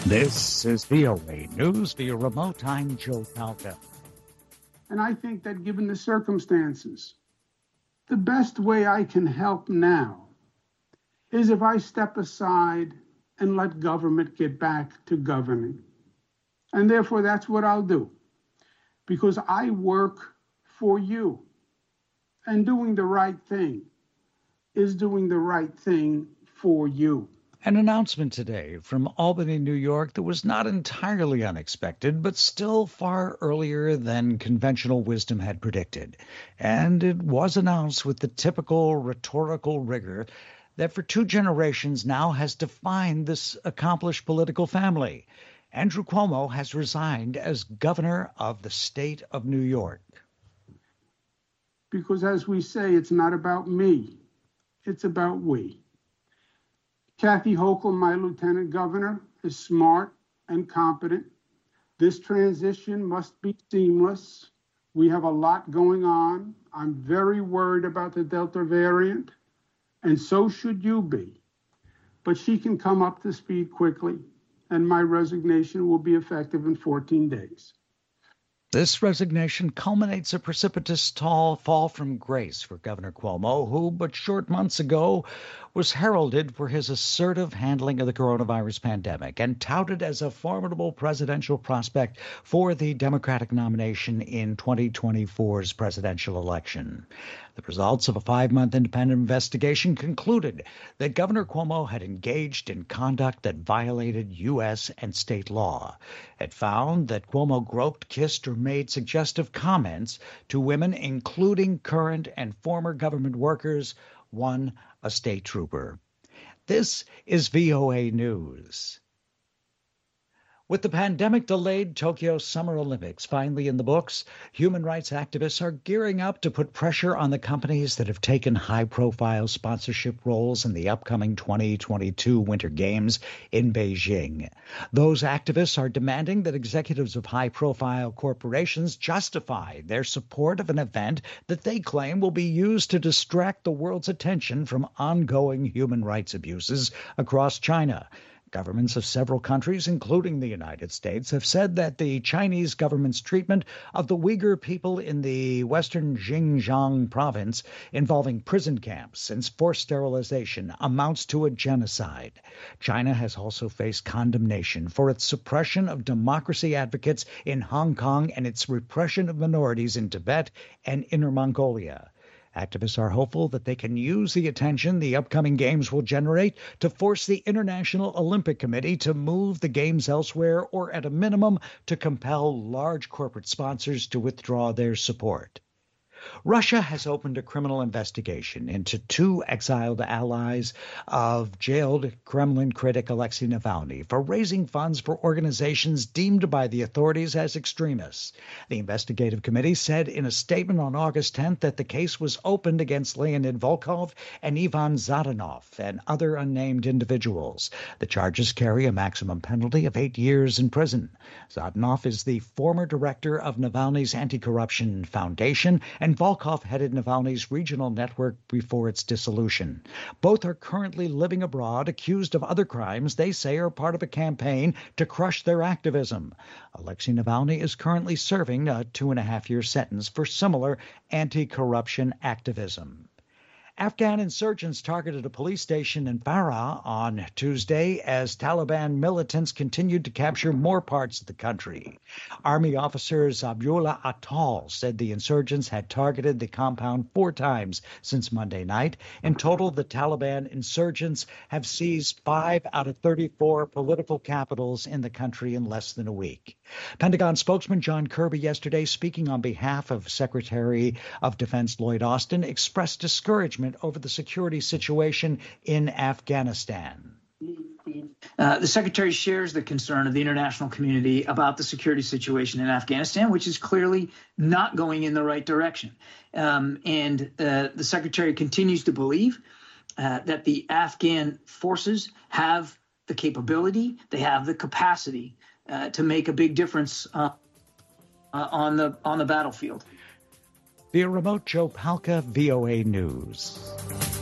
This is VOA News via remote. I'm Joe Palca. And I think that given the circumstances, the best way I can help now is if I step aside and let government get back to governing. And therefore, that's what I'll do, because I work for you. And doing the right thing is doing the right thing for you. An announcement today from Albany, New York that was not entirely unexpected, but still far earlier than conventional wisdom had predicted. And it was announced with the typical rhetorical rigor that for 2 generations now has defined this accomplished political family. Andrew Cuomo has resigned as governor of the state of New York. Because as we say, it's not about me, it's about we. Kathy Hochul, my lieutenant governor, is smart and competent. This transition must be seamless. We have a lot going on. I'm very worried about the Delta variant, and so should you be. But she can come up to speed quickly, and my resignation will be effective in 14 days. This resignation culminates a precipitous fall from grace for Governor Cuomo, who but short months ago was heralded for his assertive handling of the coronavirus pandemic and touted as a formidable presidential prospect for the Democratic nomination in 2024's presidential election. The results of a 5-month independent investigation concluded that Governor Cuomo had engaged in conduct that violated U.S. and state law. It found that Cuomo groped, kissed, or made suggestive comments to women, including current and former government workers, one a state trooper. This is VOA News. With the pandemic-delayed Tokyo Summer Olympics finally in the books, human rights activists are gearing up to put pressure on the companies that have taken high-profile sponsorship roles in the upcoming 2022 Winter Games in Beijing. Those activists are demanding that executives of high-profile corporations justify their support of an event that they claim will be used to distract the world's attention from ongoing human rights abuses across China. Governments of several countries, including the United States, have said that the Chinese government's treatment of the Uyghur people in the western Xinjiang province, involving prison camps and forced sterilization, amounts to a genocide. China has also faced condemnation for its suppression of democracy advocates in Hong Kong and its repression of minorities in Tibet and Inner Mongolia. Activists are hopeful that they can use the attention the upcoming games will generate to force the International Olympic Committee to move the games elsewhere, or at a minimum to compel large corporate sponsors to withdraw their support. Russia has opened a criminal investigation into 2 exiled allies of jailed Kremlin critic Alexei Navalny for raising funds for organizations deemed by the authorities as extremists. The investigative committee said in a statement on August 10th that the case was opened against Leonid Volkov and Ivan Zadanov and other unnamed individuals. The charges carry a maximum penalty of 8 years in prison. Zadanov is the former director of Navalny's anti-corruption foundation, and Volkov headed Navalny's regional network before its dissolution. Both are currently living abroad, accused of other crimes they say are part of a campaign to crush their activism. Alexei Navalny is currently serving a 2.5-year sentence for similar anti-corruption activism. Afghan insurgents targeted a police station in Farah on Tuesday as Taliban militants continued to capture more parts of the country. Army officer Zabihullah Atal said the insurgents had targeted the compound 4 times since Monday night. In total, the Taliban insurgents have seized 5 out of 34 political capitals in the country in less than a week. Pentagon spokesman John Kirby yesterday, speaking on behalf of Secretary of Defense Lloyd Austin, expressed discouragement over the security situation in Afghanistan. The Secretary shares the concern of the international community about the security situation in Afghanistan, which is clearly not going in the right direction. The Secretary continues to believe that the Afghan forces have the capability, they have the capacity to make a big difference on the battlefield. Via remote, Joe Palca, VOA News.